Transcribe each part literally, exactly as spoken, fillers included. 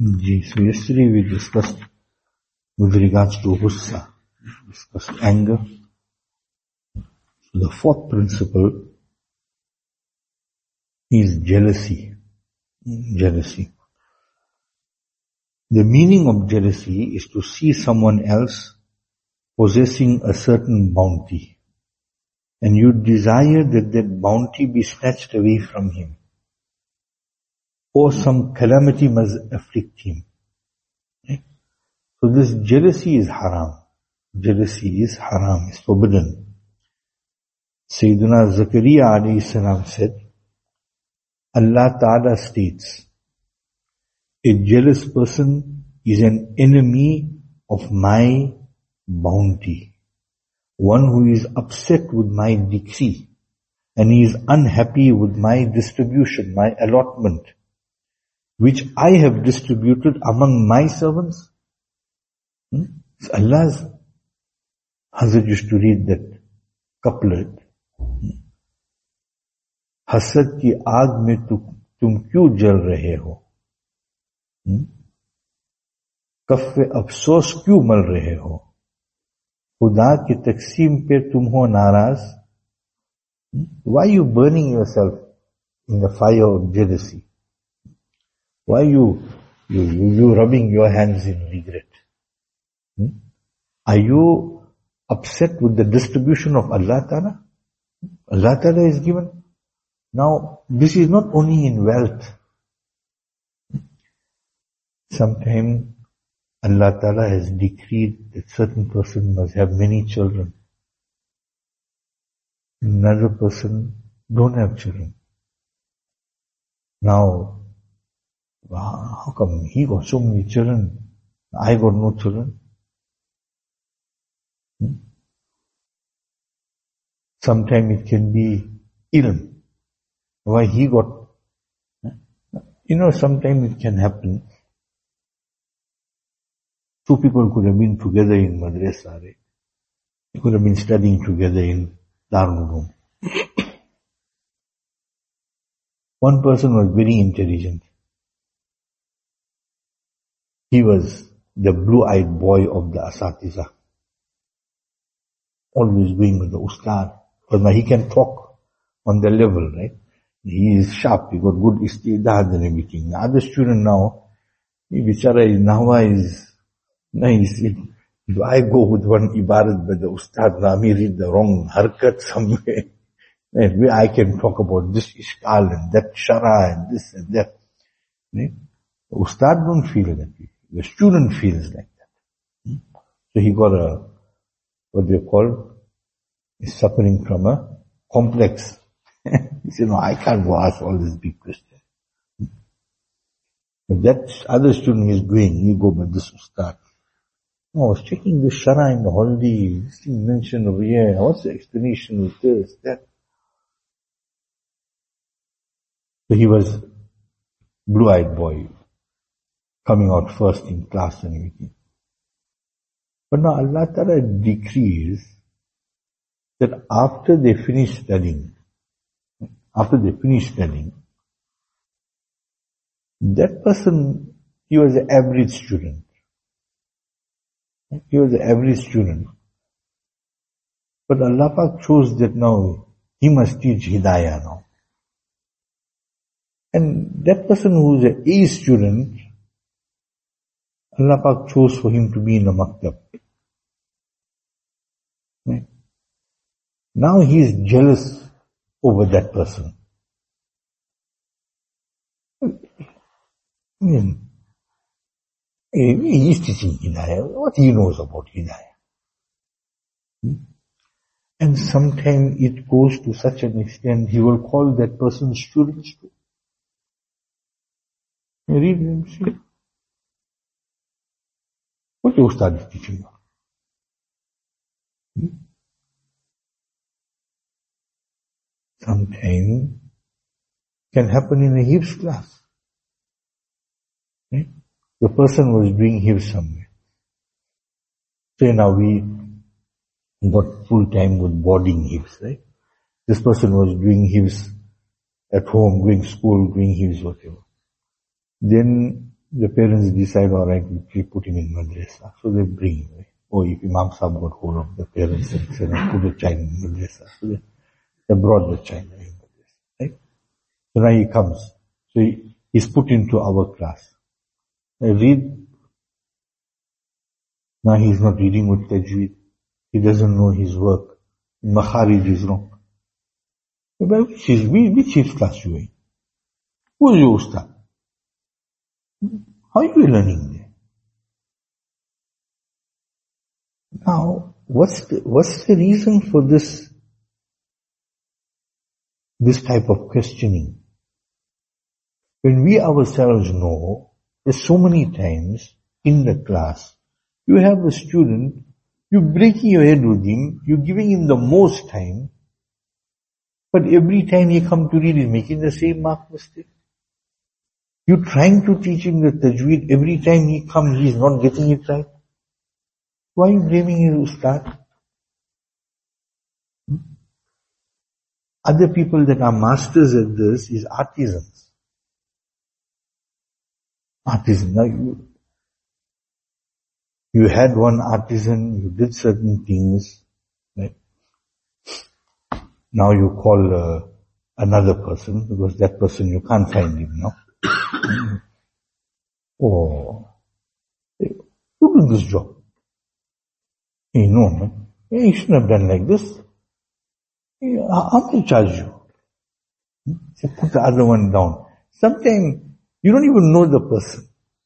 Ji, so yesterday we discussed with regards to Ghussa, discussed anger. So the fourth principle is jealousy. Jealousy. The meaning of jealousy is to see someone else possessing a certain bounty, and you desire that that bounty be snatched away from him, or some calamity must afflict him. Okay? So this jealousy is haram. Jealousy is haram, is forbidden. Sayyidina Zakaria alayhi salam said, Allah Ta'ala states, a jealous person is an enemy of my bounty, one who is upset with my decree, and he is unhappy with my distribution, my allotment, which I have distributed among my servants. Hmm? So Allah's Hazrat used to read that couplet, हसद की आग में तु, तुम क्यों जल रहे हो, कफ़े अफसोस क्यों मल रहे हो, खुदा की तकसीम पे तुम हो नाराज. Why are you burning yourself in the fire of jealousy? Why are you, you, you, you rubbing your hands in regret? Hmm? Are you upset with the distribution of Allah Ta'ala? Allah Ta'ala is given. Now, this is not only in wealth. Sometimes Allah Ta'ala has decreed that certain person must have many children. Another person don't have children. Now, how come he got so many children, I got no children? Hmm? Sometimes it can be ilm. Why he got, you know, sometimes it can happen. Two people could have been together in madrasa, right? They could have been studying together in Darul Uloom. One person was very intelligent. He was the blue-eyed boy of the Asatiza. Always going with the ustad. Because he can talk on the level, right? He is sharp, he got good istidad and everything. The other student now, he bichara is, Nahwa is nice. Do I go with one ibarat by the ustad, Nami read the wrong harkat somewhere? Where I can talk about this ishkal and that shara and this and that. Right? The ustad don't feel that way. The student feels like that. So he got a, what they call, is suffering from a complex. He said, no, I can't go ask all these big questions. If that other student is going, you go with this ustad. No, I was checking the shara in the holiday, this thing mentioned over here, what's the explanation with this, that? So he was blue-eyed boy, coming out first in class and everything. But now Allah Ta'ala decrees that after they finish studying, after they finish studying, that person, he was an average student. He was an average student. But Allah Pak chose that now he must teach Hidayah now. And that person who is an A student, Allah Pak chose for him to be in the maktab. Right? Now he is jealous over that person. I mean, he is teaching Hidayah. What he knows about Hidayah? Hmm? And sometimes it goes to such an extent, he will call that person students too. You read him, see? What your ustad is teaching you? Hmm? Sometimes can happen in a Hifz class. Right? The person was doing Hifz somewhere. So now we got full time with boarding Hifz, right? This person was doing Hifz at home, going school, doing Hifz, whatever. Then The parents decide, all right, we put him in madrasa. So they bring him. Oh, if Imam Sahib got hold of the parents and said, put the child in madrasa. So they, they brought the child in madrasa. Right? So now he comes. So he, he's put into our class. I read. Now he's not reading with tajweed. He doesn't know his work. Makharij is wrong. But which is, which is class you in? Who is your ustad? How are you learning there? Now, what's the, what's the reason for this, this type of questioning? When we ourselves know, there's so many times in the class, you have a student, you're breaking your head with him, you're giving him the most time, but every time he comes to read, he's making the same mark mistake. You're trying to teach him the tajweed, every time he comes, he's not getting it right. Why are you blaming his ustad? Hmm? Other people that are masters at this is artisans. Artisan. Now you, you had one artisan, you did certain things, right? Now you call uh, another person, because that person you can't find him now. Oh, who did this job? Hey, no, man. Hey, you shouldn't have done like this. Hey, how much charge you? So put the other one down. Sometimes you don't even know the person.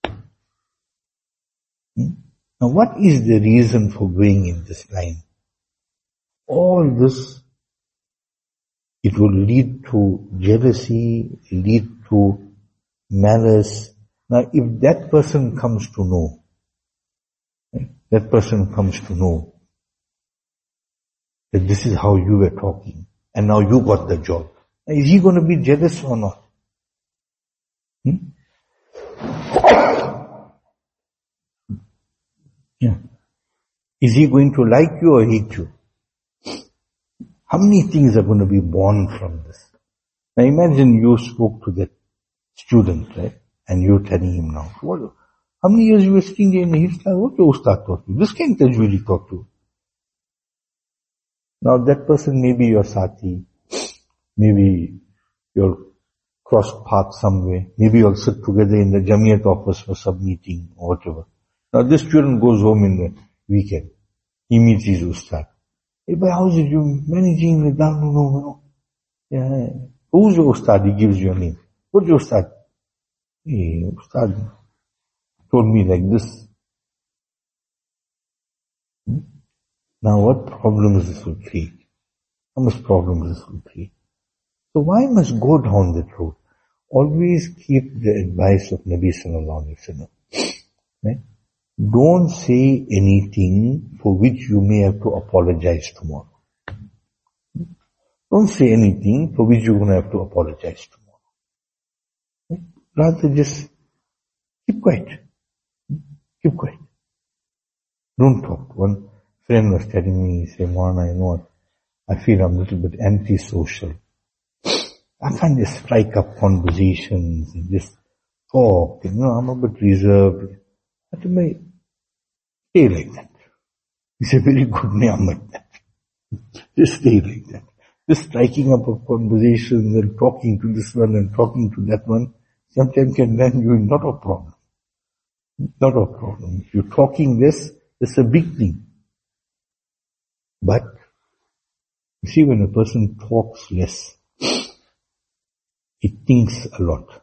Hmm? Now what is the reason for going in this line? All this, it will lead to jealousy, lead to malice. Now if that person comes to know, that person comes to know that this is how you were talking and now you got the job, is he going to be jealous or not? Hmm? Yeah. Is he going to like you or hate you? How many things are going to be born from this? Now imagine you spoke to that student, right? And you're telling him now, what, how many years you were sitting there in his class? What your ustad taught you? This kind of tajweed he taught you. Now that person may be your sati, maybe you'll cross paths somewhere, maybe you'll sit together in the Jamiyat office for some meeting or whatever. Now this student goes home in the weekend. He meets his ustad. Hey, but how is it you managing the no, no, no. Yeah. Who's your ustad? He gives you a name. What's your ustad? Hey, ustad told me like this. Hmm? Now what problems this will create? How much problems this will create? So why must go down that road? Always keep the advice of Nabi sallallahu alaihi wasallam. Right? Don't say anything for which you may have to apologize tomorrow. Don't say anything for which you're going to have to apologize tomorrow. Right? Rather just keep quiet. Keep quiet. Don't talk. One friend was telling me, he said, Maulana, you know what? I feel I'm a little bit antisocial. I can't just strike up conversations and just talk. You know, I'm a bit reserved. I said, mate, stay like that. It's a very good ni'mat. Just stay like that. Just striking up a conversation and talking to this one and talking to that one sometimes can land you in not a problem. Not a problem. If you're talking less, it's a big thing. But, you see, when a person talks less, he thinks a lot.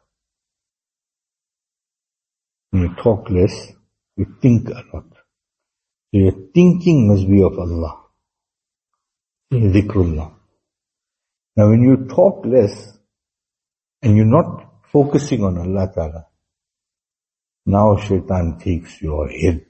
When you talk less, you think a lot. So your thinking must be of Allah. Dhikrullah. Now when you talk less, and you're not focusing on Allah Ta'ala, now shaitan takes your head.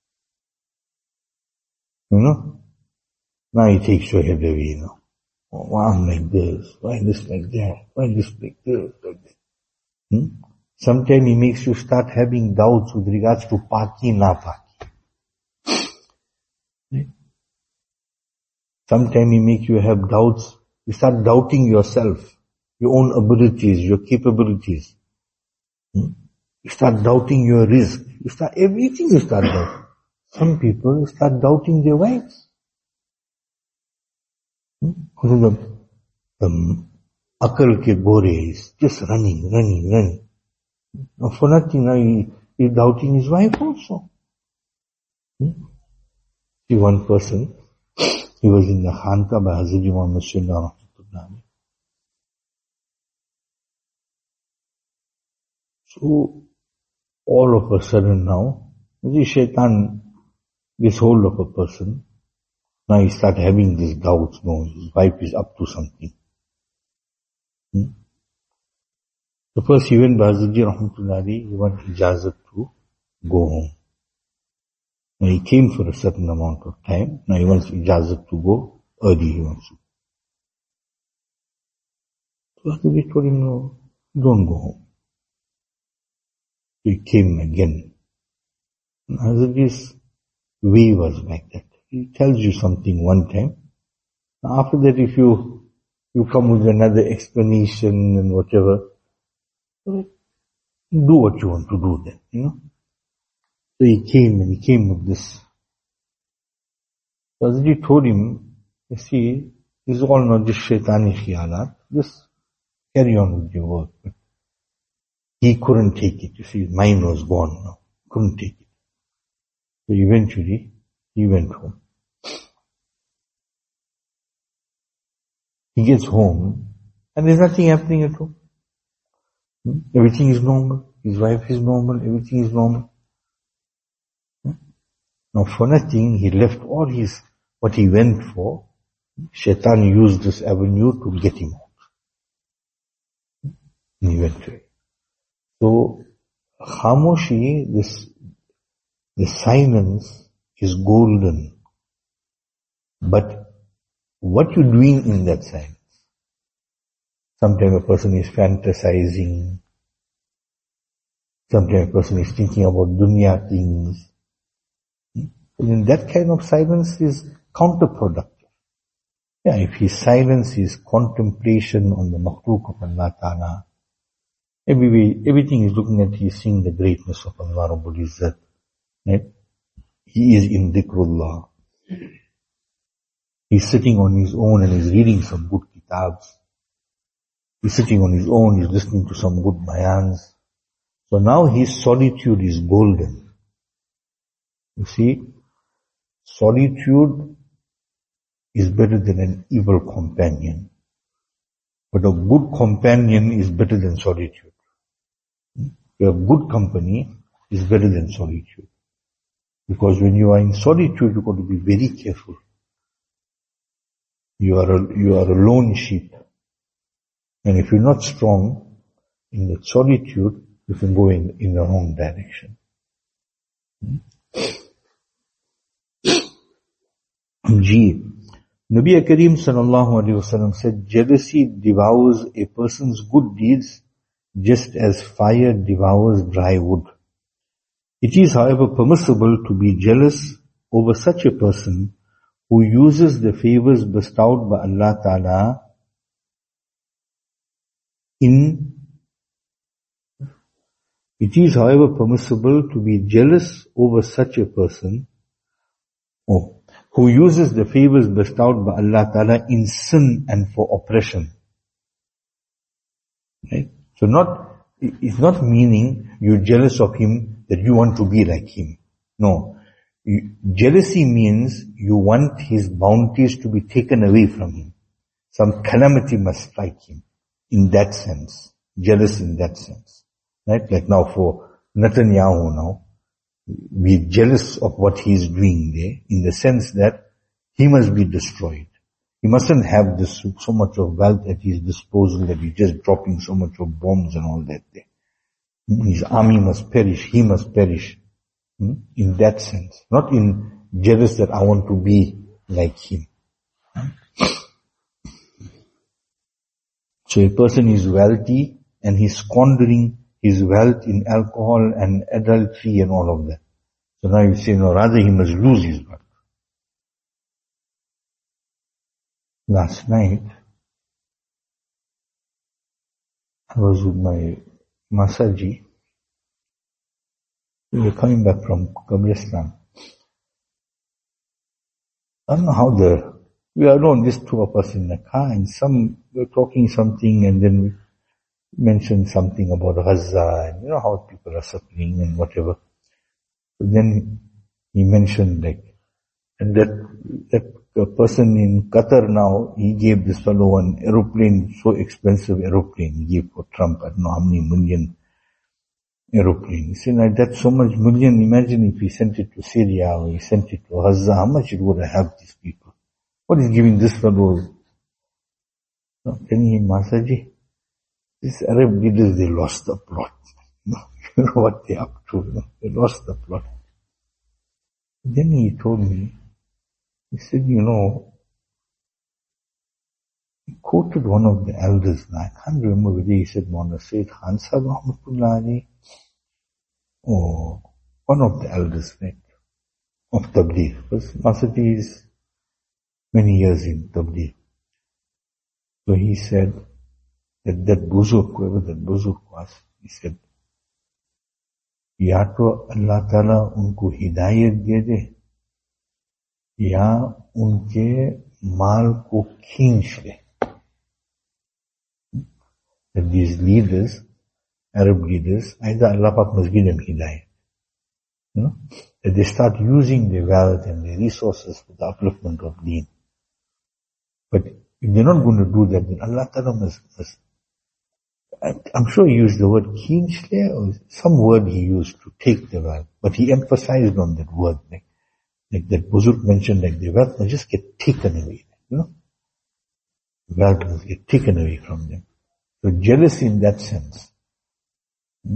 You know? Now he takes your head away, you know. Oh, why I'm like this? Why this like that? Why this like this? Like that? Hmm? Sometimes he makes you start having doubts with regards to paki, na paki. Right? Sometimes he makes you have doubts. You start doubting yourself, your own abilities, your capabilities. Hmm? You start doubting your risk. You start, everything you start doubting. Some people start doubting their wives. Hmm? The, the akal ke gore is just running, running, running. Now for nothing, now he is doubting his wife also. Hmm? See one person, he was in the Khanqa by Hazrat Imam Masjid Rahmatullah. So all of a sudden now, the shaitan gets hold of a person. Now he start having these doubts. No, his wife is up to something. Hmm? So first he went by Hazrat Rahmatullah, he wanted ijazat to go home. Now he came for a certain amount of time. Now he wants ijazat to go early. He wants to. So Hazrat told him, no, don't go home. So he came again. And Hazrat's way was like that. He tells you something one time. After that, if you you come with another explanation and whatever, do what you want to do then, you know. So he came and he came with this. So Hazrat told him, you see, this is all not just shaitani khiyalat, just carry on with your work. But he couldn't take it. You see, his mind was gone now. Couldn't take it. So eventually, he went home. He gets home, and there's nothing happening at home. Hmm? Everything is normal. His wife is normal. Everything is normal. Hmm? Now, for nothing, he left all his, what he went for. Shaitan used this avenue to get him out. And he went away. So, Khamoshi, this, the silence is golden. But what you're doing in that silence? Sometimes a person is fantasizing. Sometimes a person is thinking about dunya things. And that kind of silence is counterproductive. Yeah, if his silence is contemplation on the makhluk of Allah Ta'ala, every, everything is looking at, he is seeing the greatness of Allah Rabbul Izzat. Right? He is in dhikrullah. He's sitting on his own and he's reading some good kitabs. He's sitting on his own, he's listening to some good bayans. So now his solitude is golden. You see, solitude is better than an evil companion. But a good companion is better than solitude. A good company is better than solitude. Because when you are in solitude, you've got to be very careful. You are a, you are a lone sheep. And if you're not strong in the solitude, you can go in, in the wrong direction. Ji, Nabi Kareem sallallahu alayhi wasallam said, jealousy devours a person's good deeds just as fire devours dry wood. It is, however, permissible to be jealous over such a person who uses the favors bestowed by Allah Ta'ala in It is, however, permissible to be jealous over such a person oh, who uses the favors bestowed by Allah Ta'ala in sin and for oppression. Right? So not, it's not meaning you're jealous of him that you want to be like him. No. You, jealousy means you want his bounties to be taken away from him. Some calamity must strike him. In that sense. Jealous in that sense. Right? Like now for Netanyahu now, we're jealous of what he's doing there in the sense that he must be destroyed. He mustn't have this so much of wealth at his disposal that he's just dropping so much of bombs and all that there. His army must perish, he must perish. In that sense. Not in jealous that I want to be like him. So a person is wealthy and he's squandering his wealth in alcohol and adultery and all of that. So now you say, no, rather he must lose his wealth. Last night, I was with my Masaji We were coming back from Kabristan. I don't know how the, we are alone, just two of us in the car, and some, we were talking something, and then we mentioned something about Gaza, and you know how people are suffering and whatever. But then he mentioned like, and that, that person in Qatar now, he gave this fellow one aeroplane, so expensive aeroplane, he gave for Trump, I don't know how many million aeroplane. He said, like, that's so much million, imagine if he sent it to Syria or he sent it to Gaza, how much it would have helped these people. What is giving this fellow? No, telling him, Masaji, these Arab leaders, they lost the plot. You know what they're up to, you know? They lost the plot. Then he told me, he said, you know, he quoted one of the elders, I can't remember whether he said Maulana Sayyid Khan Sahib Rahmatullah Ali, or one of the elders, right, of Tabligh. Because Masaji is many years in Tabligh. So he said that that Buzurg, whoever that Buzurg was, he said, या तो अल्लाह ताला उनको हिदायत दे दे या उनके माल को खींच ले. That these leaders, Arab leaders, either Allah Pak must give them hidayat. You know, that they start using their wealth and their resources for the upliftment of deen. But if they're not going to do that, then Allah Ta'ala must, must I'm sure he used the word keench there, or some word he used to take the wealth, but he emphasized on that word, like, like that Buzurg mentioned, like the wealth must just get taken away, you know? The wealth must get taken away from them. So jealousy in that sense. Hmm?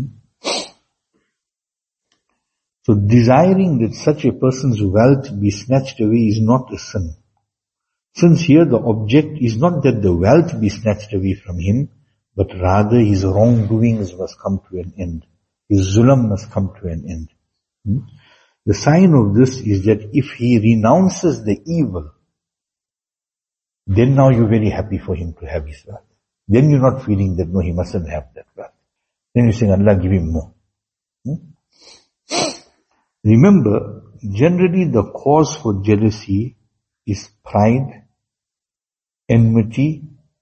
So desiring that such a person's wealth be snatched away is not a sin. Since here the object is not that the wealth be snatched away from him, but rather his wrongdoings must come to an end. His zulam must come to an end. Hmm? The sign of this is that if he renounces the evil, then now you're very happy for him to have his wealth. Then you're not feeling that no, he mustn't have that wealth. Then you're saying, Allah give him more. Hmm? Remember, generally the cause for jealousy is pride, enmity,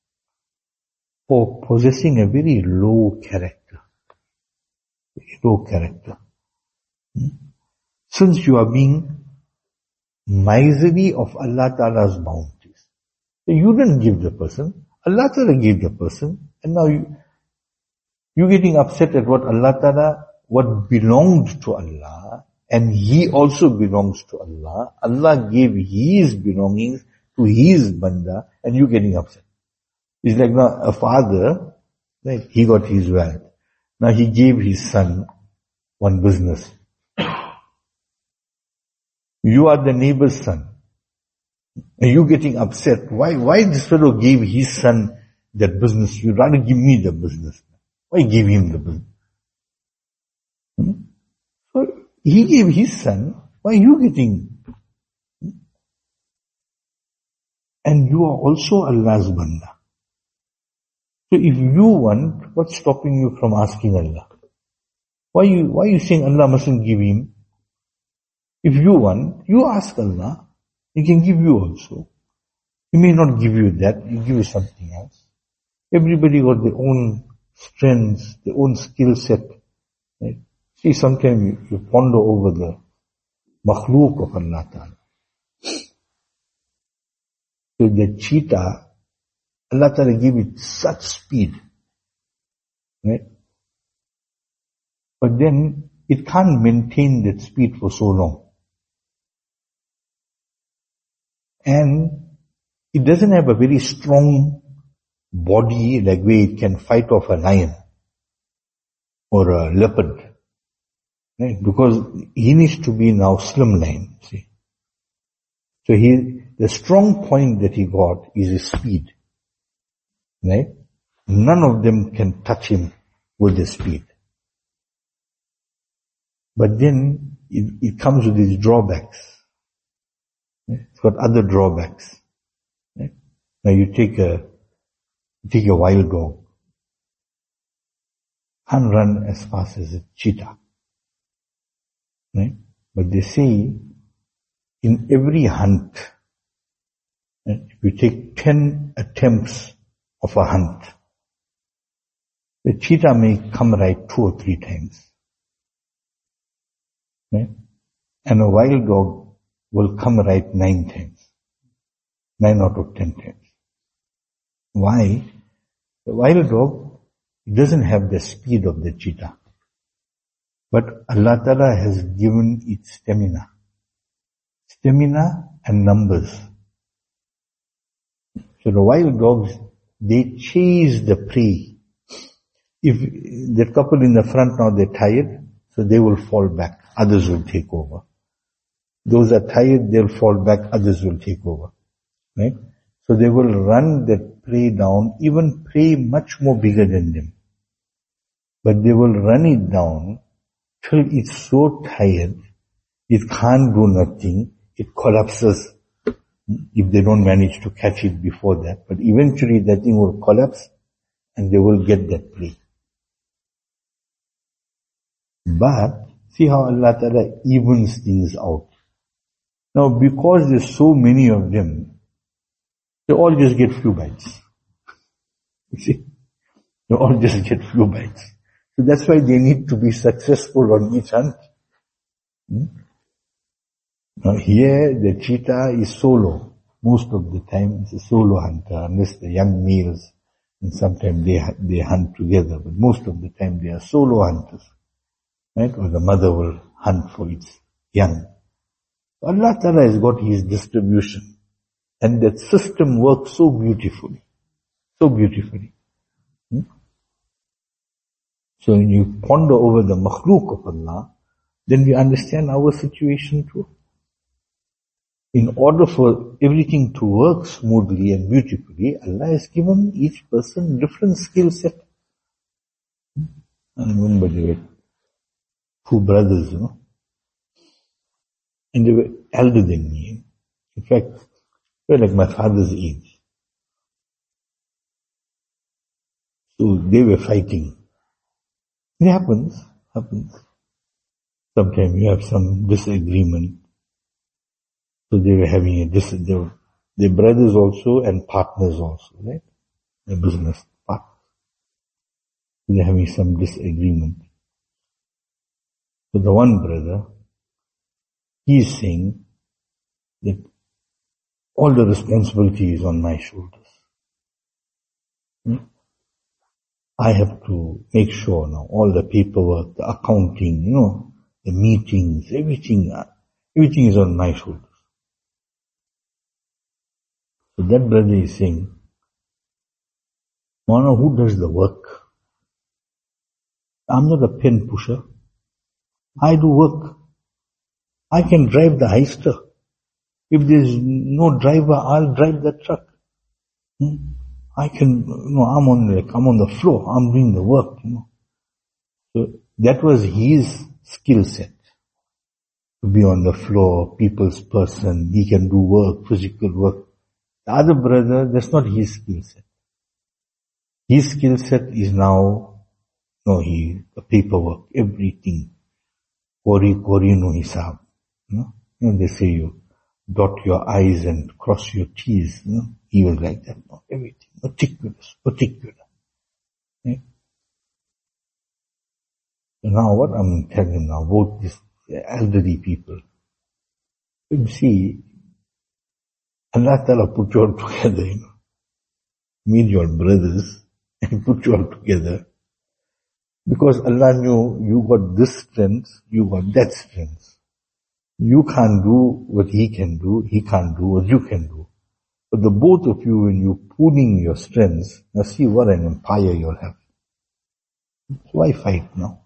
or possessing a very low character. Very low character. Hmm? Since you are being miserly of Allah Ta'ala's bounties. So you didn't give the person, Allah Ta'ala gave the person, and now you, you're getting upset at what Allah Ta'ala, what belonged to Allah, and He also belongs to Allah. Allah gave His belongings to His banda, and you're getting upset. It's like now a father, right? He got his wealth. Now he gave his son one business. You are the neighbor's son. And you getting upset. Why, why this fellow gave his son that business? You'd rather give me the business. Why give him the business? Hmm? So he gave his son. Why are you getting? Hmm? And you are also Allah's banda. So if you want, what's stopping you from asking Allah? Why you, why are you saying Allah mustn't give him? If you want, you ask Allah. He can give you also. He may not give you that, He give you something else. Everybody got their own strengths, their own skill set. Right? See, sometimes you, you ponder over the makhluk of Allah Ta'ala. So the cheetah, Allah Ta'ala gave it such speed, right? But then it can't maintain that speed for so long. And it doesn't have a very strong body like where it can fight off a lion or a leopard, right? Because he needs to be now slimline, see. So he, the strong point that he got is his speed. Right? None of them can touch him with the speed. But then it, it comes with its drawbacks. Right? It's got other drawbacks. Right? Now you take a you take a wild dog. Can't run as fast as a cheetah. Right? But they say in every hunt, right, if you take ten attempts of a hunt, the cheetah may come right two or three times. Right? And a wild dog will come right nine times. Nine out of ten times. Why? The wild dog doesn't have the speed of the cheetah. But Allah Ta'ala has given it stamina. Stamina and numbers. So the wild dogs, they chase the prey. If the couple in the front now they're tired, so they will fall back. Others will take over. Those are tired, they'll fall back. Others will take over. Right? So they will run that prey down, even prey much more bigger than them. But they will run it down till it's so tired, it can't do nothing, it collapses if they don't manage to catch it before that. But eventually that thing will collapse and they will get that prey. But see how Allah Ta'ala evens things out. Now because there's so many of them, they all just get few bites. You see? They all just get few bites. So that's why they need to be successful on each hunt. Hmm? Now here the cheetah is solo. Most of the time it's a solo hunter, unless the young males, and sometimes they they hunt together. But most of the time they are solo hunters. Right? Or the mother will hunt for its young. Allah Ta'ala has got His distribution. And that system works so beautifully. So beautifully. Hmm? So when you ponder over the makhluk of Allah, then we understand our situation too. In order for everything to work smoothly and beautifully, Allah has given each person different skill set. I remember there were two brothers, you know, and they were elder than me. In fact, they were like my father's age. So they were fighting. It happens, happens. Sometimes you have some disagreement. So they were having a dis, they were, they're brothers also and partners also, right? A business partners. So they're having some disagreement. So the one brother, he's saying that all the responsibility is on my shoulders. Hmm? I have to make sure now all the paperwork, the accounting, you know, the meetings, everything, everything is on my shoulders. So that brother is saying, Mona, who does the work? I'm not a pen pusher. I do work. I can drive the heister. If there's no driver, I'll drive the truck. Hmm? I can, you know, I'm on like, I'm on the floor. I'm doing the work, you know. So that was his skill set. To be on the floor, people's person. He can do work, physical work. The other brother, that's not his skill set. His skill set is now, no, he, the paperwork, everything. Kori, kori no hisab. You know, you know, they say you dot your I's and cross your T's, you know. He was like that, no, everything. Meticulous, particular. Right? So now what I'm telling now about these elderly people. You see, Allah Ta'ala put you all together, you know. Meet your brothers and put you all together. Because Allah knew you got this strength, you got that strength. You can't do what he can do, he can't do what you can do. But the both of you, when you're pooling your strengths, now see what an empire you'll have. Why fight now?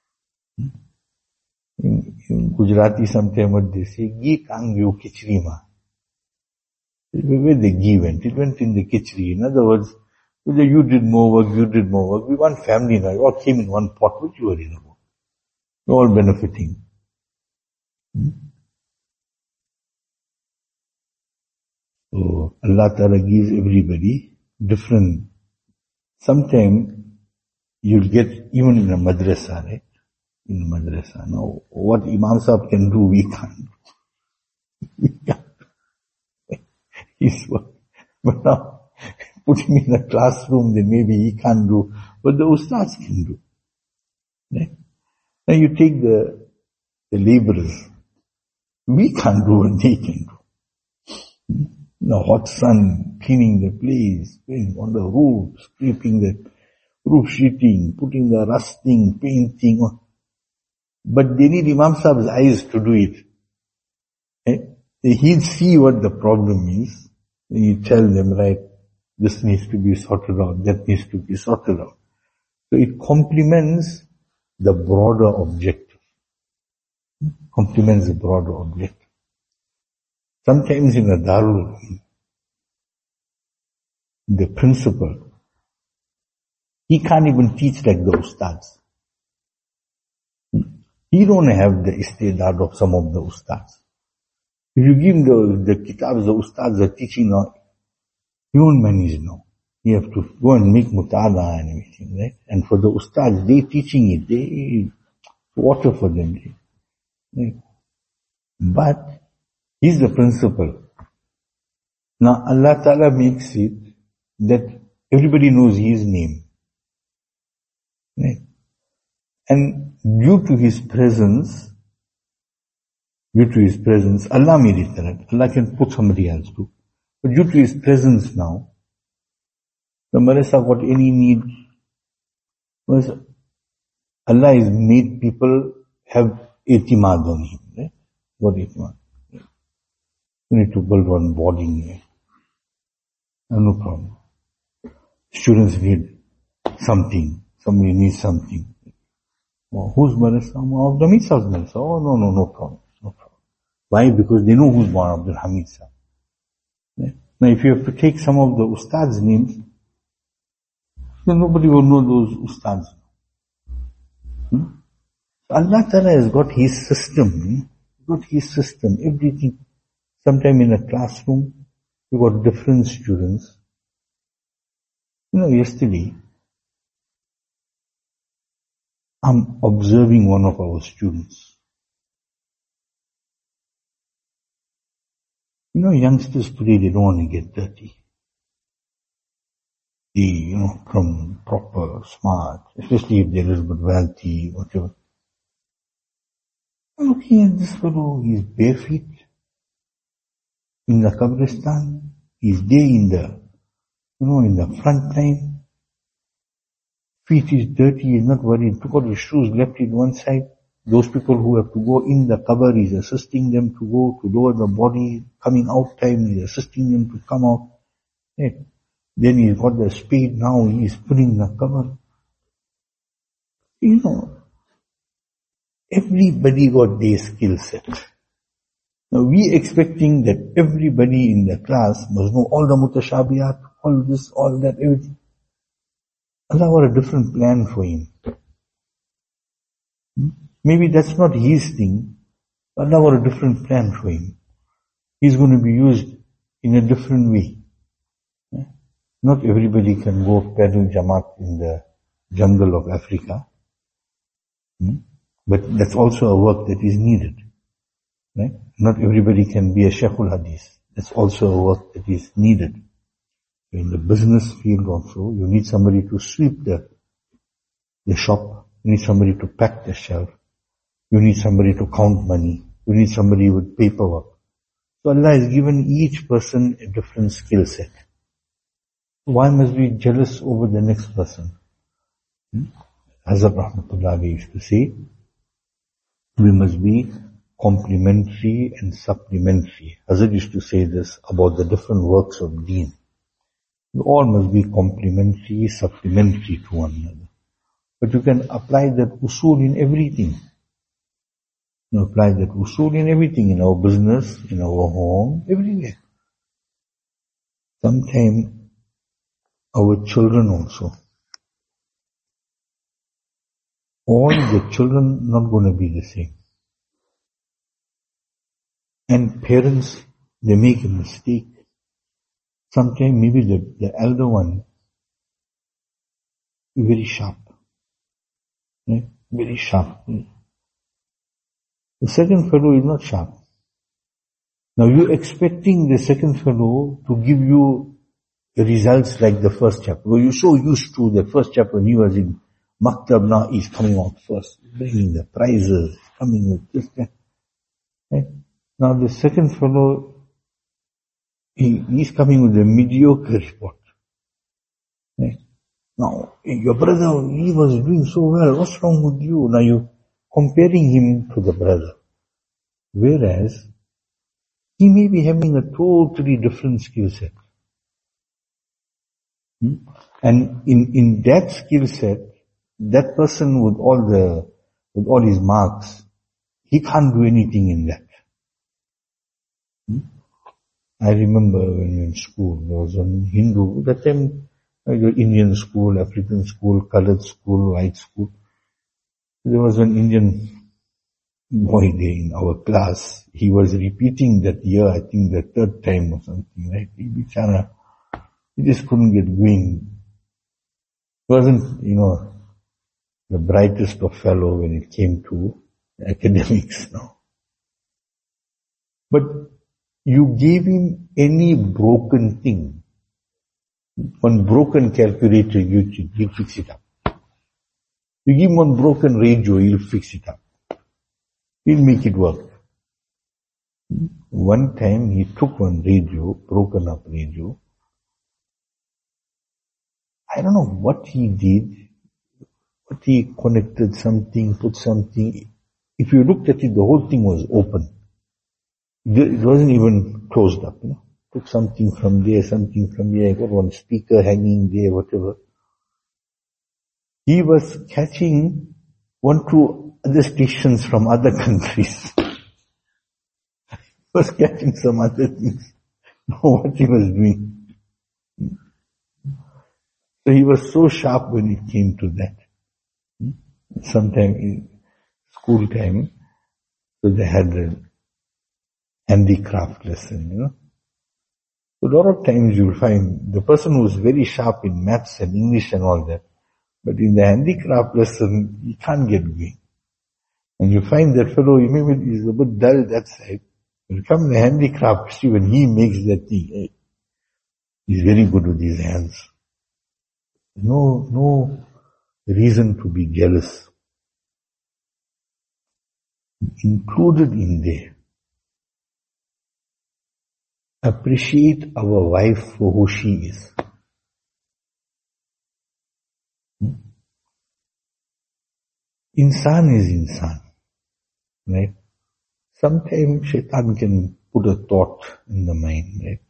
In, in Gujarati sometimes what they say, Gi kang yo kichri ma. Where the ghee went, it went in the kichri. In other words, whether you did more work, you did more work, we one family now, you all came in one pot, what you worry about? You're all benefiting. Hmm? So Allah Ta'ala gives everybody different. Sometimes you'll get, even in a madrasa, right? in madrasa. Now, what Imam Sahib can do, we can't. We can't. He's what? But now, put him in a classroom, then maybe he can't do, but the ustads can do. Right? Now you take the, the laborers. We can't do what they can do. The hot sun, cleaning the place, putting on the roof, scraping the roof sheeting, putting the rusting, painting on. But they need Imam Sahib's eyes to do it. Eh? He'll see what the problem is. You tell them, right, this needs to be sorted out, that needs to be sorted out. So it complements the broader objective. Complements the broader objective. Sometimes in a Darul, the principal, he can't even teach like the ustads. He don't have the istidad of some of the ustads. If you give him the, the kitabs, the ustads are teaching now, he won't manage now. You have to go and make mutala and everything, right? And for the ustads, they teaching it, they, water for them. Right? But, he's the principal. Now Allah Ta'ala makes it that everybody knows his name. Right? And due to his presence, due to his presence, Allah made it that. Allah can put somebody else too. But due to his presence now, the madrasa got any need, was Allah has made people have itimad on him. Right? What itimad? You need to build one boarding here. No problem. Students need something. Somebody needs something. Oh, who's madrasa? Oh, Abdul Hamid Sahib's madrasa. Oh, no, no, no problem. No problem. Why? Because they know who's born Abdul Hamid Sahib. Right? Now, if you have to take some of the ustads' names, then nobody will know those ustads. Hmm? So Allah Ta'ala has got his system. Got his system. Everything. Sometime in a classroom, you got different students. You know, yesterday, I'm observing one of our students. You know, youngsters today, they don't want to get dirty. They, you know, from proper, smart, especially if they're a little bit wealthy, whatever. I'm looking at this fellow, he's bare feet. In the Qabristan, he's there in the, you know, in the front line. Feet is dirty, he's not worried. Took out his shoes, left it one side. Those people who have to go in the cover, he's assisting them to go, to lower the body. Coming out time, he's assisting them to come out. Right. Then he's got the spade, now he's putting the cover. You know, everybody got their skill set. Now we expecting that everybody in the class must know all the mutashabiyat, all this, all that, everything. Allah had a different plan for him. Hmm? Maybe that's not his thing. Allah had a different plan for him. He's going to be used in a different way. Yeah? Not everybody can go paddle Jamaat in the jungle of Africa. Hmm? But that's also a work that is needed. Right? Not everybody can be a Sheikhul Hadith. That's also a work that is needed. In the business field also, you need somebody to sweep the, the shop. You need somebody to pack the shelf. You need somebody to count money. You need somebody with paperwork. So Allah has given each person a different skill set. Why must we be jealous over the next person? Hmm? Hazrat Rahmatullah used to say, we must be complementary and supplementary. Hazrat used to say this about the different works of deen. We all must be complementary, supplementary to one another. But you can apply that usul in everything. You apply that usul in everything, in our business, in our home, everywhere. Sometimes our children also. All the children not going to be the same. And parents, they make a mistake. Sometimes maybe the, the elder one is very sharp. Right? Very sharp. The second fellow is not sharp. Now you're expecting the second fellow to give you the results like the first chapter. Well, you're so used to the first chapter when he was in Maktab, now he's coming out first, bringing the prizes, coming with this, that. Right? Now the second fellow, he, he's coming with a mediocre report. Right? Now, your brother, he was doing so well, what's wrong with you? Now you're comparing him to the brother. Whereas, he may be having a totally different skill set. Hmm? And in, in that skill set, that person with all the, with all his marks, he can't do anything in that. Hmm? I remember when we were in school, there was one Hindu, that time, like Indian school, African school, colored school, white school. There was an Indian boy there in our class. He was repeating that year, I think the third time or something, right? He, bichara, he just couldn't get going. He wasn't, you know, the brightest of fellow when it came to academics, no. But you gave him any broken thing, one broken calculator, you, he'll fix it up. You give him one broken radio, he'll fix it up. He'll make it work. One time he took one radio, broken up radio. I don't know what he did, but he connected something, put something. If you looked at it, the whole thing was open. It wasn't even closed up, you know. Took something from there, something from there, got one speaker hanging there, whatever. He was catching one, two other stations from other countries. He was catching some other things. Know what he was doing. So he was so sharp when it came to that. Sometime in school time, so they had a handicraft lesson, you know. So a lot of times you'll find the person who's very sharp in maths and English and all that, but in the handicraft lesson, he can't get going. And you find that fellow, maybe he's a bit dull that side. When you come to the handicraft, see when he makes that thing, he's very good with his hands. No, no reason to be jealous. Included in there, appreciate our wife for who she is. Hmm? Insan is insan, right? Sometimes shaitan can put a thought in the mind, right?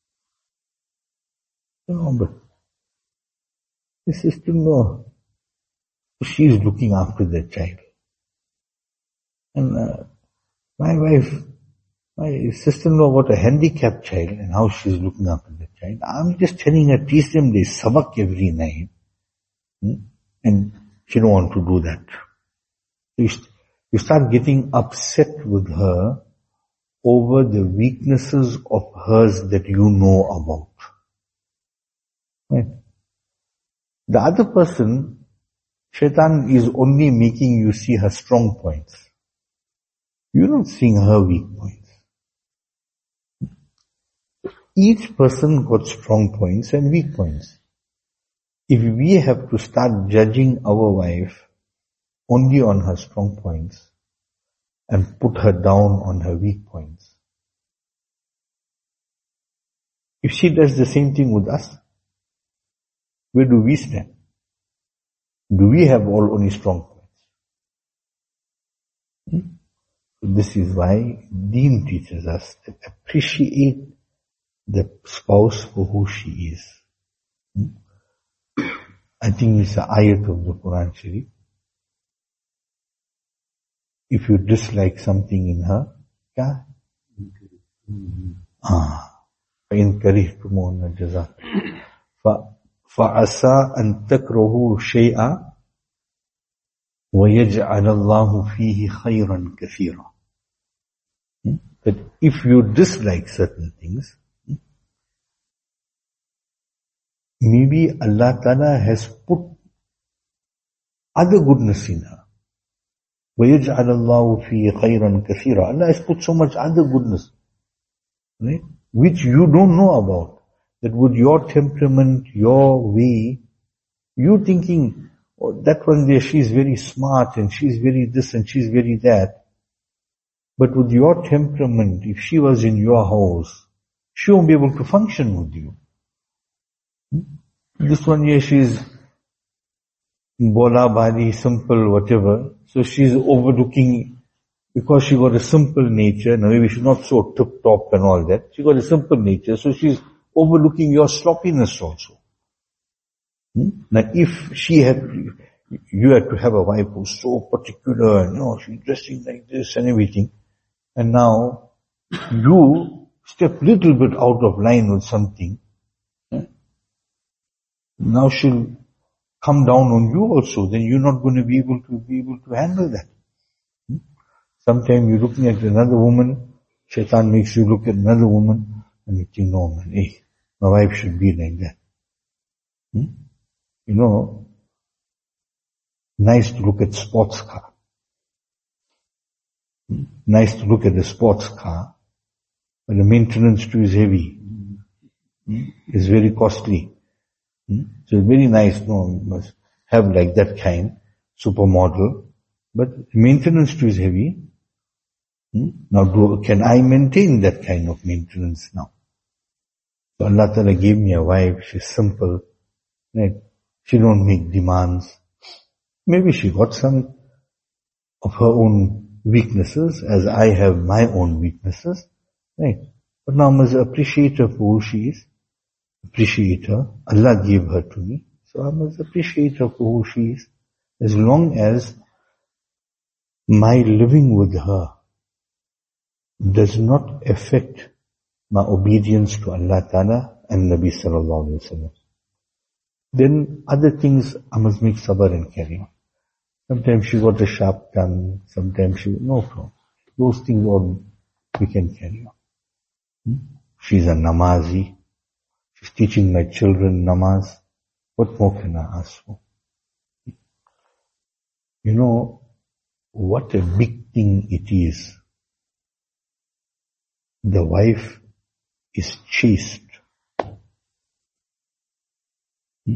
No, but the sister-in-law, she's looking after the child. And uh, my wife, my sister-in-law got a handicapped child and how she's looking after the child. I'm just telling her, teach them they sabak every night. Hmm? And she don't want to do that. So you, you start getting upset with her over the weaknesses of hers that you know about. Right? The other person, shaitan is only making you see her strong points. You're not seeing her weak points. Each person got strong points and weak points. If we have to start judging our wife only on her strong points and put her down on her weak points, if she does the same thing with us, where do we stand? Do we have all only strong points? Hmm? This is why Deen teaches us to appreciate the spouse for who she is. Hmm? I think it's an ayat of the Quran Sharif. If you dislike something in her, kya? Ah, فَإِن كَرِهْتُمُوهُنَّ جَزَاءً فَعَسَىٰ أَن تَكْرَهُوا شَيْئًا وَيَجْعَلَ اللَّهُ فِيهِ خَيْرًا كَثِيرًا. That if you dislike certain things, maybe Allah Ta'ala has put other goodness in her. وَيَجْعَلَ اللَّهُ فِيهِ خَيْرًا كَثِيرًا. Allah has put so much other goodness, right, which you don't know about. That with your temperament, your way, you thinking, oh, that one there, she's very smart and she's very this and she's very that. But with your temperament, if she was in your house, she won't be able to function with you. This one here, she's bola bali, simple, whatever. So she's overlooking, because she got a simple nature. Now maybe she's not so tip top and all that. She got a simple nature, so she's overlooking your sloppiness also. Hmm? Now if she had, you had to have a wife who's so particular, and you know, she's dressing like this and everything, and now you step little bit out of line with something, hmm? Now she'll come down on you also, then you're not going to be able to be able to handle that. Hmm? Sometimes you're looking at another woman, Shaitan makes you look at another woman, and you think, no man, hey, my wife should be like that. Hmm? You know, nice to look at sports car. Hmm? Nice to look at a sports car, but the maintenance too is heavy. Hmm? It's very costly. Hmm? So it's very nice, no, you must have like that kind, supermodel, but maintenance too is heavy. Hmm? Now do, can I maintain that kind of maintenance now? So Allah Ta'ala gave me a wife, she's simple, right? She don't make demands. Maybe she got some of her own weaknesses, as I have my own weaknesses, right? But now I must appreciate her for who she is. Appreciate her. Allah gave her to me, so I must appreciate her for who she is. As long as my living with her does not affect my obedience to Allah Ta'ala and Nabi Sallallahu Alaihi Wasallam, then other things I must make sabr and carry on. Sometimes she got a sharp tongue, sometimes she, no problem. Those things all we can carry on. Hmm? She's a namazi. She's teaching my children namaz. What more can I ask for? You know, what a big thing it is. The wife is chaste. Hmm?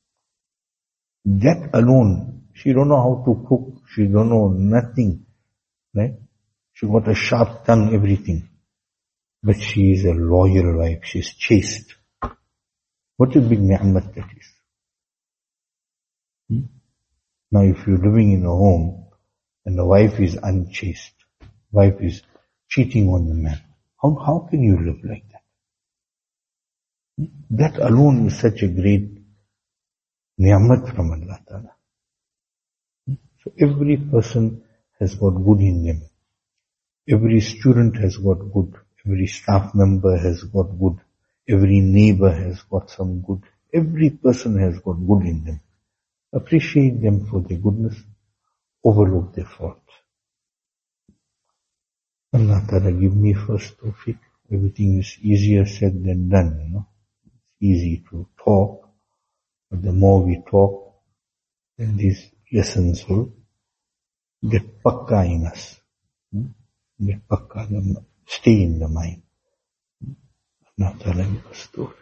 That alone, she don't know how to cook, she don't know nothing, right? She got a sharp tongue, everything. But she is a loyal wife, she's chaste. What a big ni'mat that is. Hmm? Now if you're living in a home and the wife is unchaste, wife is cheating on the man, how, how can you live like that? Hmm? That alone is such a great ni'mat from Allah Ta'ala. Hmm? So every person has got good in them. Every student has got good. Every staff member has got good. Every neighbor has got some good. Every person has got good in them. Appreciate them for their goodness. Overlook their faults. Allah Ta'ala give me first tawfiq. Everything is easier said than done, you know. It's easy to talk, but the more we talk, then these lessons will get pakka in us. Hmm? Get pakka, stay in the mind. Allah Ta'ala give us tawfiq.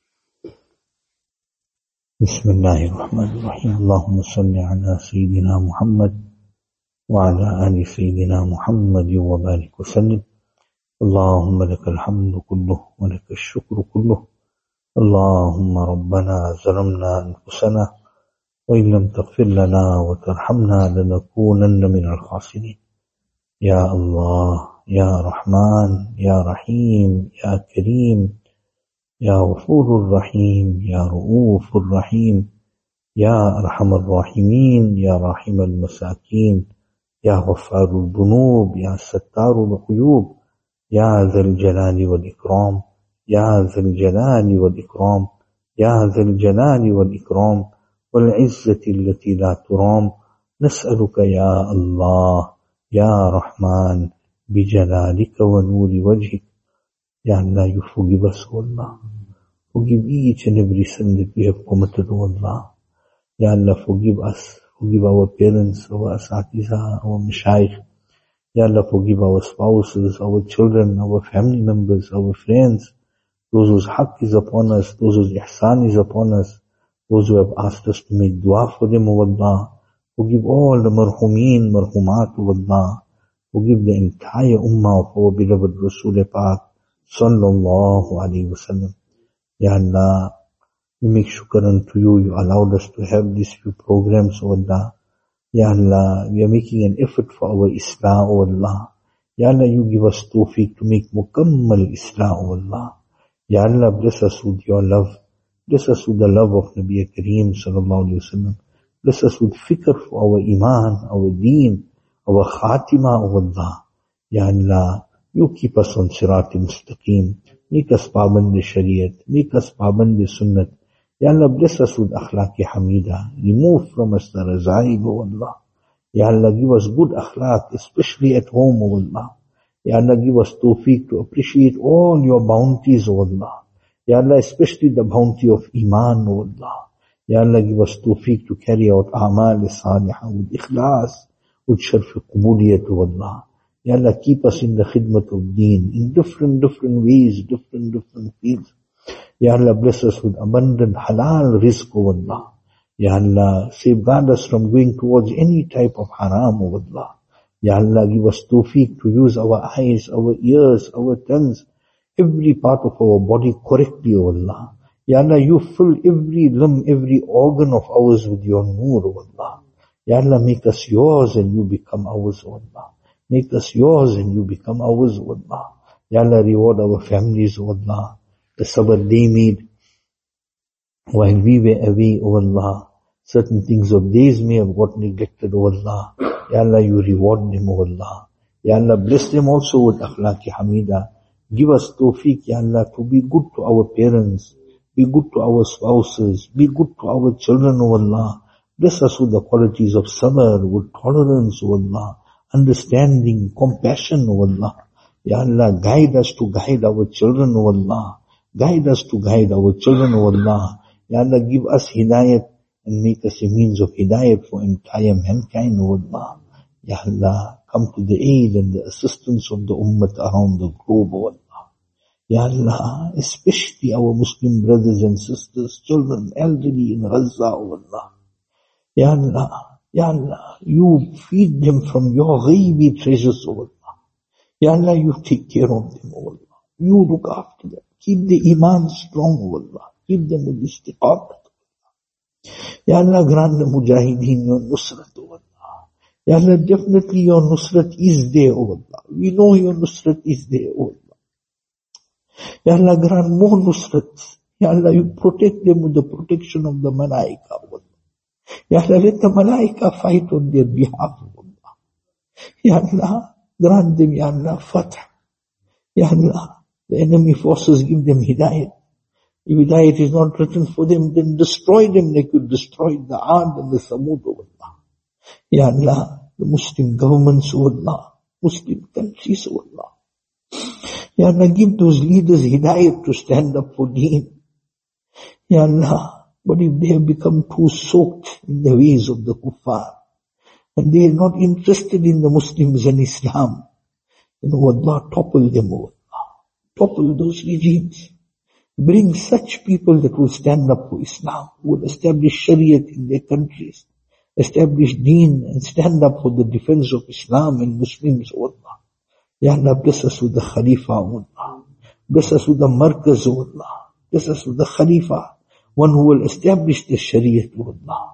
بسم الله الرحمن الرحيم اللهم صل على سيدنا محمد وعلى آل سيدنا محمد وبارك وسلم اللهم لك الحمد كله ولك الشكر كله اللهم ربنا ظلمنا أنفسنا وإن لم تغفر لنا وترحمنا لنكونن من الخاسرين يا الله يا رحمن يا رحيم يا كريم يا غفور الرحيم يا رؤوف الرحيم يا أرحم الراحمين يا راحم المساكين يا غفار الذنوب يا ستار العيوب يا ذا الجلال والإكرام يا ذا الجلال والإكرام يا ذا الجلال والإكرام والعزة التي لا ترام نسألك يا الله يا رحمن بجلالك ونور وجهك. Ya Allah, you forgive us, O Allah. Forgive each and every sin that we have committed, O Allah. Ya Allah, forgive us forgive our parents, our asatiza, our mashayikh. Ya Allah, forgive our spouses, our children, our family members, our friends, those whose haqq is upon us, those whose ihsan is upon us, those who have asked us to make dua for them, O Allah. Forgive all the marhumeen, marhumat, O Allah. Forgive the entire ummah of our beloved Rasul Pak, sallallahu alayhi wa sallam. Ya Allah, we make shukr unto you, you allowed us to have these few programs, O Allah. Ya Allah, we are making an effort for our Islah, O Allah. Ya Allah, you give us tawfiq to make mukammal Islah, O Allah. Ya Allah, bless us with your love. Bless us with the love of Nabi Kareem, sallallahu alayhi wa sallam. Bless us with fikr for our iman, our deen, our khatima, O Allah. Ya Allah, you keep us on Sirat-e Mustaqim. Make us paband Shariat. Make us paband Sunnat. Ya Allah, bless us with akhlaq-e hamida. Remove from us the razaib, O Allah. Ya Allah, give us good akhlaq, especially at home, O Allah. Ya Allah, give us tawfiq to appreciate all your bounties, O Allah. Ya Allah, especially the bounty of iman, O Allah. Ya Allah, give us tawfiq to carry out a'mal salihah with ikhlas, with sharf qubuliyat, O Allah. Ya Allah, keep us in the khidmat of deen, in different, different ways, different, different fields. Ya Allah, bless us with abundant halal rizq, O Allah. Ya Allah, safeguard us from going towards any type of haram, O Allah. Ya Allah, give us tawfiq to use our eyes, our ears, our tongues, every part of our body correctly, O Allah. Ya Allah, you fill every limb, every organ of ours with your noor, O Allah. Ya Allah, make us yours and you become ours, O Allah. Make us yours and you become ours, O Allah. Ya Allah, reward our families, O Allah. The sabr they made while we were away, O Allah. Certain things of theirs may have got neglected, O Allah. Ya Allah, you reward them, O Allah. Ya Allah, bless them also with akhlaq-e hamida. Give us tawfiq, Ya Allah, to be good to our parents, be good to our spouses, be good to our children, O Allah. Bless us with the qualities of sabr, with tolerance, O Allah, understanding, compassion, O Allah. Ya Allah, guide us to guide our children, O Allah. Guide us to guide our children, O Allah. Ya Allah, give us hidayat and make us a means of hidayat for entire mankind, O Allah. Ya Allah, come to the aid and the assistance of the ummah around the globe, O Allah. Ya Allah, especially our Muslim brothers and sisters, children, elderly in Gaza, O Allah. Ya Allah, Ya Allah, you feed them from your ghaibi treasures, O Allah. Ya Allah, you take care of them, O Allah. You look after them. Keep the iman strong, O Allah. Keep them with istiqamat. Ya Allah, grant the mujahideen your nusrat, O Allah. Ya Allah, definitely your nusrat is there, O Allah. We know your nusrat is there, O Allah. Ya Allah, grant more nusrat. Ya Allah, you protect them with the protection of the malaika, O Allah. Ya Allah, let the malaika fight on their behalf, O Allah. Ya Allah, grant them, Ya Allah, fatah. Ya Allah, the enemy forces give them hidayat. If hidayat is not written for them, then destroy them like you destroyed the Aad and the Samud, O Allah. Ya Allah, the Muslim governments, O Allah, Muslim countries, O Allah. Ya Allah, give those leaders hidayat to stand up for deen. Ya Allah, but if they have become too soaked in the ways of the kuffar, and they are not interested in the Muslims and Islam, then O Allah, topple them, O Allah. Topple those regimes. Bring such people that will stand up for Islam, who will establish Shariat in their countries, establish Deen and stand up for the defense of Islam and Muslims, O Allah. Ya Allah, bless us with the Khalifa, O Allah. Bless us with the Markaz, O Allah. Bless us with the Khalifa, one who will establish the Shariat, O Allah.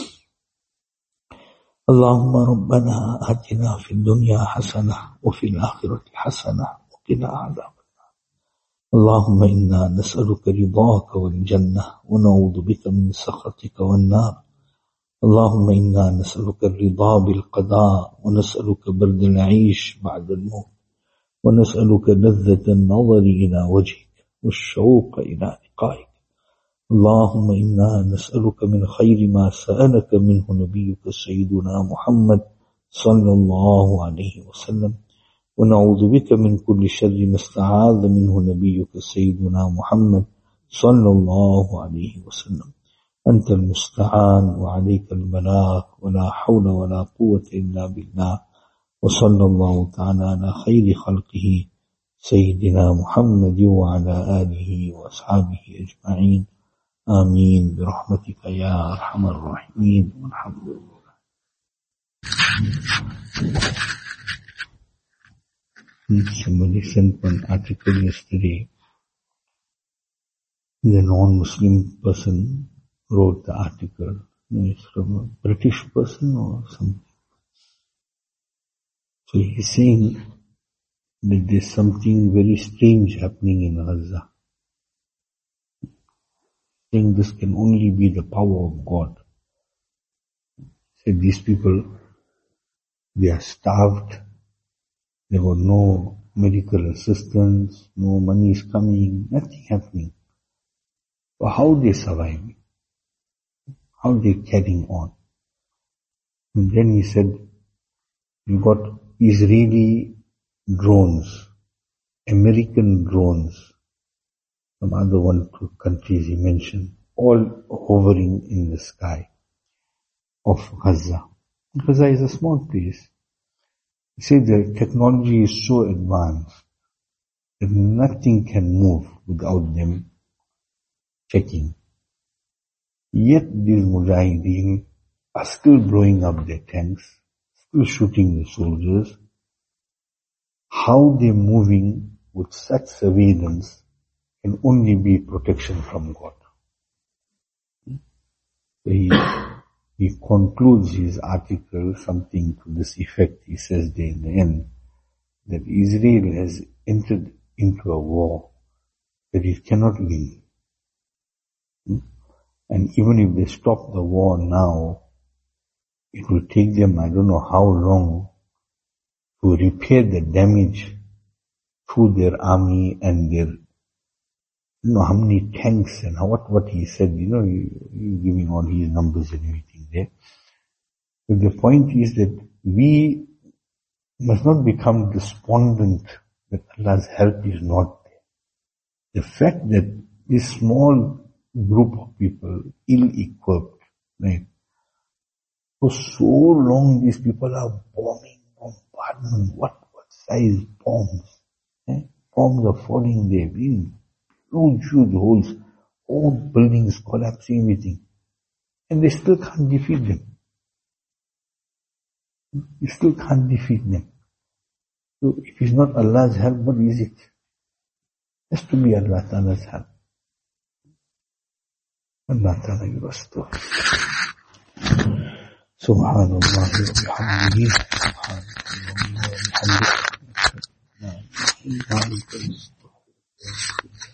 Allahumma rabbana atina fid dunya hasana wa fil akhirati hasana wa qina adhab. اللهم إنا نسألك رضاك والجنة ونعوذ بك من سخطك والنار. اللهم إنا نسألك الرضا بالقضاء ونسألك برد العيش بعد الموت ونسألك لذة النظر إلى وجهك والشوق إلى لقائك. اللهم إنا نسألك من خير ما سألك منه نبيك سيدنا محمد صلى الله عليه وسلم ونعوذ بك من كل شر ما استعاذ منه نبيك سيدنا محمد صلى الله عليه وسلم. أنت المستعان وعليك البلاغ ولا حول ولا قوة إلا بالله وصلى الله تعالى على خير خلقه سيدنا محمد وعلى آله وأصحابه أجمعين آمين برحمتك يا أرحم الراحمين والحمد لله. Somebody sent one article yesterday. The non-Muslim person wrote the article. It's from a British person or something. So he's saying that there's something very strange happening in Gaza. Saying this can only be the power of God. Said these people, they are starved. There was no medical assistance, no money is coming, nothing happening. So how they surviving? How they carrying on? And then he said, you got Israeli drones, American drones, some other one two countries he mentioned, all hovering in the sky of Gaza. Gaza is a small place. He said the technology is so advanced that nothing can move without them checking. Yet these mujahideen are still blowing up their tanks, still shooting the soldiers. How they're moving with such surveillance can only be protection from God. He, he concludes his article something to this effect. He says there in the end that Israel has entered into a war that it cannot win. And even if they stop the war now, it will take them I don't know how long to repair the damage to their army and their, you know, how many tanks and how, what, what he said, you know, you, you giving all his numbers and everything there. But the point is that we must not become despondent that Allah's help is not there. The fact that this small group of people, ill-equipped, right? For so long these people are bombing, bombardment, what, what size bombs? Eh? Bombs are falling there, being huge, huge holes, old buildings collapsing, everything. And they still can't defeat them. You still can't defeat them. So if it's not Allah's help, what is it? It has to be Allah Ta'ala's help. Allah Ta'ala give us tawfiq. Subhanallah wa bihamdihi. Subhanallah wa bihamdihi.